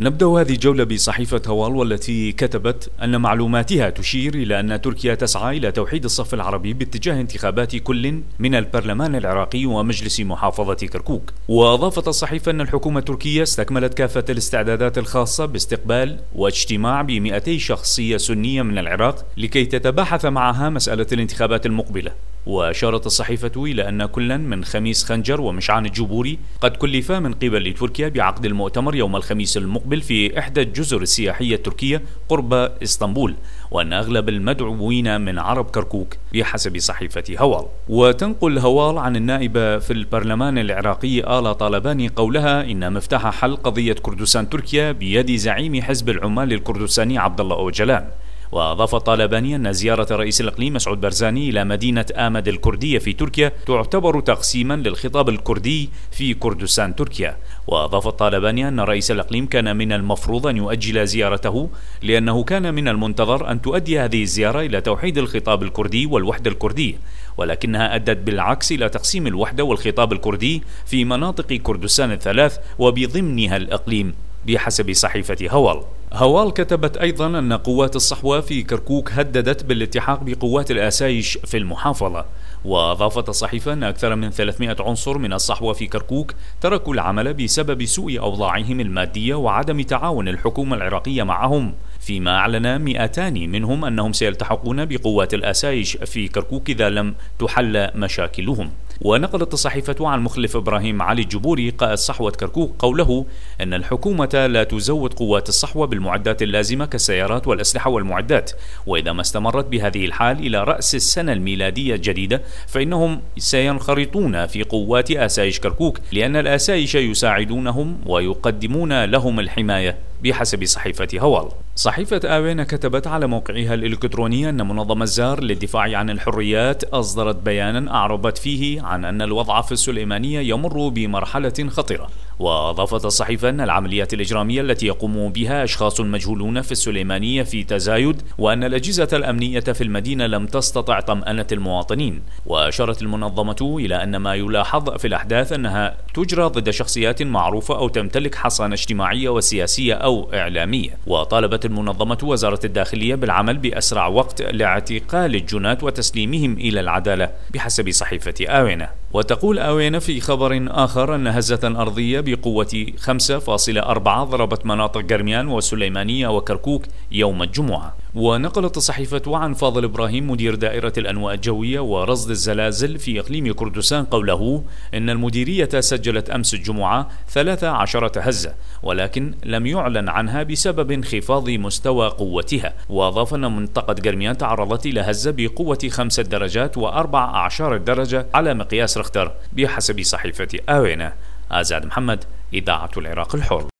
نبدأ هذه الجولة بصحيفة هوال، والتي كتبت أن معلوماتها تشير إلى أن تركيا تسعى إلى توحيد الصف العربي باتجاه انتخابات كل من البرلمان العراقي ومجلس محافظة كركوك. وأضافت الصحيفة أن الحكومة التركية استكملت كافة الاستعدادات الخاصة باستقبال واجتماع ب200 شخصية سنية من العراق لكي تتباحث معها مسألة الانتخابات المقبلة. وأشارت الصحيفة إلى أن كلا من خميس خنجر ومشعان الجبوري قد كلفا من قبل تركيا بعقد المؤتمر يوم الخميس المقبل في إحدى الجزر السياحية التركية قرب إسطنبول، وأن أغلب المدعوين من عرب كركوك بحسب صحيفة هوال. وتنقل هوال عن النائبة في البرلمان العراقي آلا طالباني قولها إن مفتاح حل قضية كردستان تركيا بيد زعيم حزب العمال الكردستاني عبد الله أوجلان. وأضاف طالباني أن زيارة رئيس الإقليم مسعود بارزاني إلى مدينة آمد الكردية في تركيا تعتبر تقسيما للخطاب الكردي في كردستان تركيا. وأضاف طالباني أن رئيس الإقليم كان من المفروض أن يؤجل زيارته، لأنه كان من المنتظر أن تؤدي هذه الزيارة إلى توحيد الخطاب الكردي والوحدة الكردية، ولكنها أدت بالعكس إلى تقسيم الوحدة والخطاب الكردي في مناطق كردستان الثلاث وبضمنها الإقليم بحسب صحيفة هوال. هوال كتبت أيضا أن قوات الصحوة في كركوك هددت بالالتحاق بقوات الآسايش في المحافظة. وأضافت الصحيفة أن أكثر من 300 عنصر من الصحوة في كركوك تركوا العمل بسبب سوء أوضاعهم المادية وعدم تعاون الحكومة العراقية معهم، فيما أعلن 200 منهم أنهم سيلتحقون بقوات الآسايش في كركوك إذا لم تحل مشاكلهم. ونقلت الصحيفة عن مخلف إبراهيم علي الجبوري قائد صحوة كركوك قوله أن الحكومة لا تزود قوات الصحوة بالمعدات اللازمة كالسيارات والأسلحة والمعدات، وإذا ما استمرت بهذه الحال إلى رأس السنة الميلادية الجديدة فإنهم سينخرطون في قوات آسايش كركوك، لأن الآسايش يساعدونهم ويقدمون لهم الحماية بحسب صحيفة هوال. صحيفة آوينا كتبت على موقعها الإلكتروني أن منظمة زار للدفاع عن الحريات أصدرت بيانا أعربت فيه عن أن الوضع في السليمانية يمر بمرحلة خطرة. وأضافت الصحيفة أن العمليات الإجرامية التي يقوم بها أشخاص مجهولون في السليمانية في تزايد، وأن الأجهزة الأمنية في المدينة لم تستطع طمأنة المواطنين. وأشارت المنظمة إلى أن ما يلاحظ في الأحداث أنها تجرى ضد شخصيات معروفة أو تمتلك حصانة اجتماعية وسياسية أو إعلامية. وطالبت المنظمة وزارة الداخلية بالعمل بأسرع وقت لاعتقال الجناة وتسليمهم إلى العدالة بحسب صحيفة آوينا. وتقول آوينا في خبر آخر أن هزة أرضية بقوة 5.4 ضربت مناطق قرميان والسليمانية وكركوك يوم الجمعة. ونقلت الصحيفة عن فاضل إبراهيم مدير دائرة الأنواء الجوية ورصد الزلازل في إقليم كردستان قوله إن المديرية سجلت أمس الجمعة 13 هزة، ولكن لم يعلن عنها بسبب انخفاض مستوى قوتها. وأضاف أن منطقة قرميان تعرضت إلى هزة بقوة 5 درجات و14 درجة على مقياس رختر بحسب صحيفة آوينا. آزاد محمد، إذاعة العراق الحر.